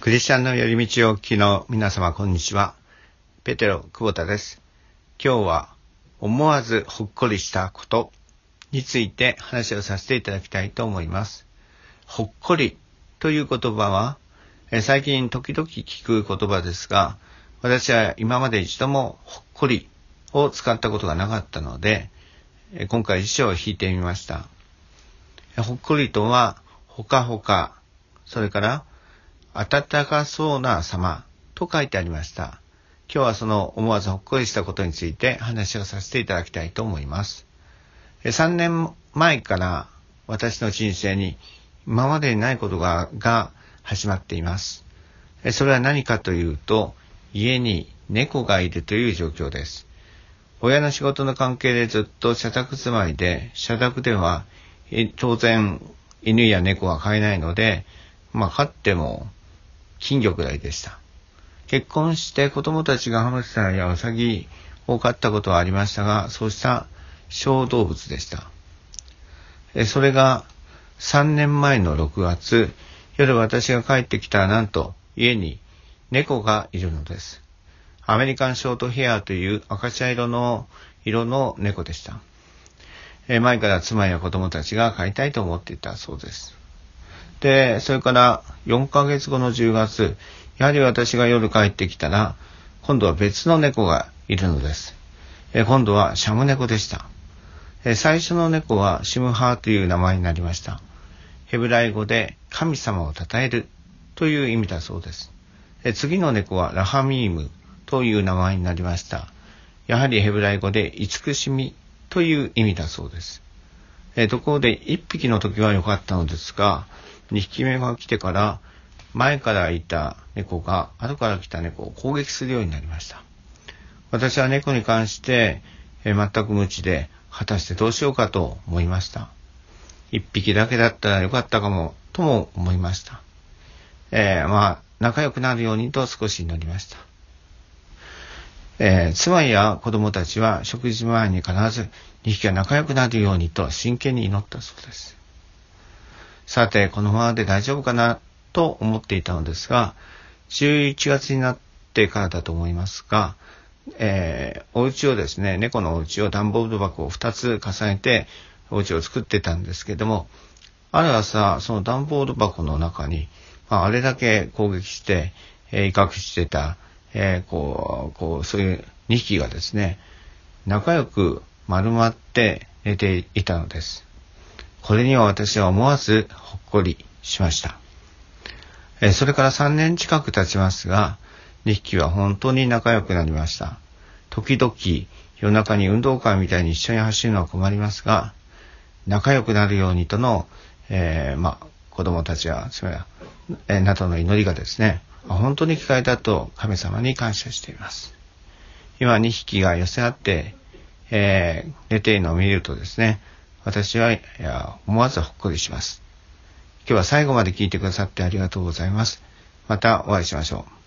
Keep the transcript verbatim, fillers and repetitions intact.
クリスチャンの寄り道をお聞きの皆様、こんにちは。ペテロ久保田です。今日は思わずほっこりしたことについて話をさせていただきたいと思います。ほっこりという言葉はえ最近時々聞く言葉ですが、私は今まで一度もほっこりを使ったことがなかったので、今回辞書を引いてみました。ほっこりとはほかほか、それから暖かそうな様と書いてありました。今日はその思わずほっこりしたことについて話をさせていただきたいと思います。さんねんまえから私の人生に今までにないことが、が始まっています。それは何かというと、家に猫がいるという状況です。親の仕事の関係でずっと社宅住まいで、社宅では当然犬や猫は飼えないので、まあ飼っても金魚くらいでした。結婚して子供たちがハムスターやウサギを飼ったことはありましたが、そうした小動物でした。それがさんねんまえのろくがつ、夜私が帰ってきたらなんと家に猫がいるのです。アメリカンショートヘアという赤茶色の色の猫でした。前から妻や子供たちが飼いたいと思っていたそうです。で、それからよんかげつごのじゅうがつ、やはり私が夜帰ってきたら、今度は別の猫がいるのです。え今度はシャム猫でした。え最初の猫はシムハーという名前になりました。ヘブライ語で神様を称えるという意味だそうです。え次の猫はラハミームという名前になりました。やはりヘブライ語で慈しみという意味だそうです。えところでいっぴきの時は良かったのですが、にひきめが来てから前からいた猫が後から来た猫を攻撃するようになりました。私は猫に関してえ全く無知で、果たしてどうしようかと思いました。いっぴきだけだったらよかったかもとも思いました。えー、まあ仲良くなるようにと少し祈りました。えー、妻や子供たちは食事前に必ずにひきが仲良くなるようにと真剣に祈ったそうです。さて、このままで大丈夫かなと思っていたのですが、じゅういちがつになってからだと思いますが、えー、お家をですね、猫のお家を段ボール箱をふたつ重ねてお家を作ってたんですけども、ある朝、その段ボール箱の中に、まあ、あれだけ攻撃して、えー、威嚇してた、えー、こう、こう、そういうにひきがですね、仲良く丸まって寝ていたのです。これには私は思わずほっこりしました。えー、それからさんねん近く経ちますが、にひきは本当に仲良くなりました。時々夜中に運動会みたいに一緒に走るのは困りますが、仲良くなるようにとの、えー、まあ、子供たちや、それは、えー、などの祈りがですね、本当に聞かれたと神様に感謝しています。今にひきが寄せ合って、えー、寝ているのを見るとですね、私はいや思わずほっこりします。今日は最後まで聞いてくださってありがとうございます。またお会いしましょう。